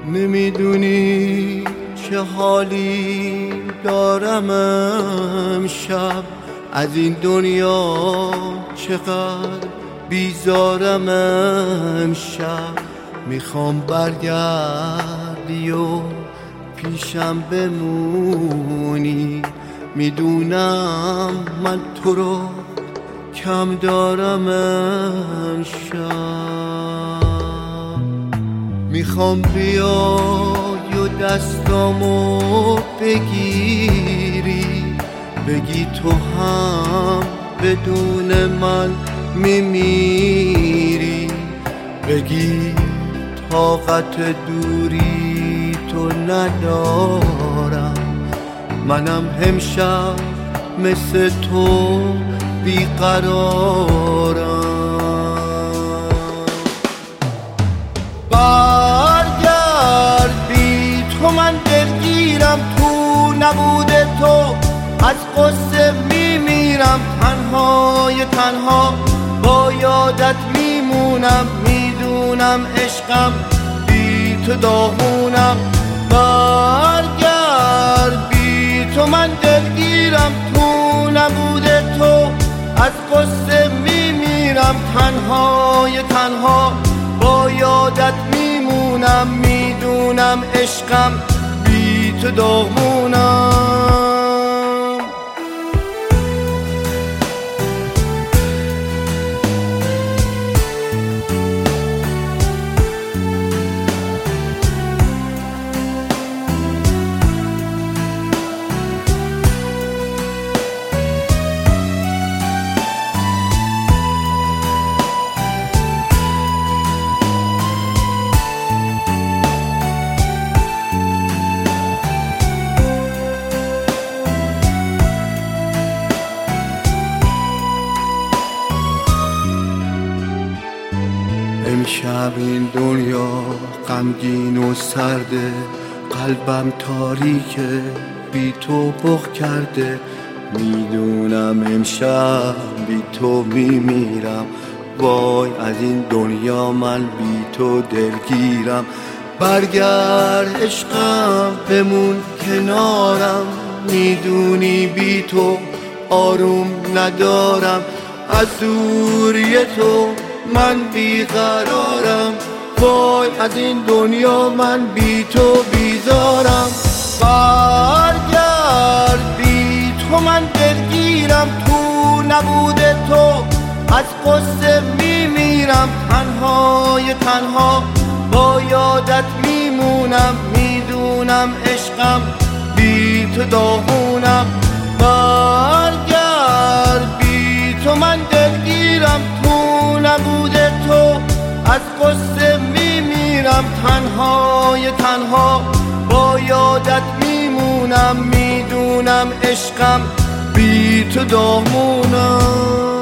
نمیدونی چه حالی دارم امشب، از این دنیا چقدر بیزارم امشب. میخوام برگردی و پیشم بمونی، میدونم من تو رو کم دارم امشب. میخوام بیای و دستامو بگیری، بگی تو هم بدون من میمیری، بگی طاقت دوری تو ندارم، منم امشب مثل تو بیقرارم. برگرد بی تو من دلگیرم، تو نبود تو از قصه میمیرم، تنهای تنها با یادت میمونم، میدونم عشقم بی تو داغونم. برگرد بی تو من دلگیرم، تو نبود تو از قصه میمیرم، تنهای تنها با یادت میمونم، میدونم عشقم بی تو داغونم. امشب این دنیا غمگین و سرده، قلبم تاریکه بی تو بغ کرده، میدونم امشب بی تو میمیرم، وای از این دنیا من بی تو دلگیرم. برگرد عشقم بمون کنارم، میدونی بی تو آروم ندارم، از دوری تو من بیقرارم، وای از این دنیا من بی تو بیزارم. برگرد بی تو من دلگیرم، تو نبود تو از قصه میمیرم، تنهای تنها با یادت میمونم، میدونم عشقم بی تو داغونم. برگرد بی تو من دلگیرم، تو نبود تو از قصه میمیرم، تنهای تنها با یادت میمونم، میدونم عشقم بی تو داغونم.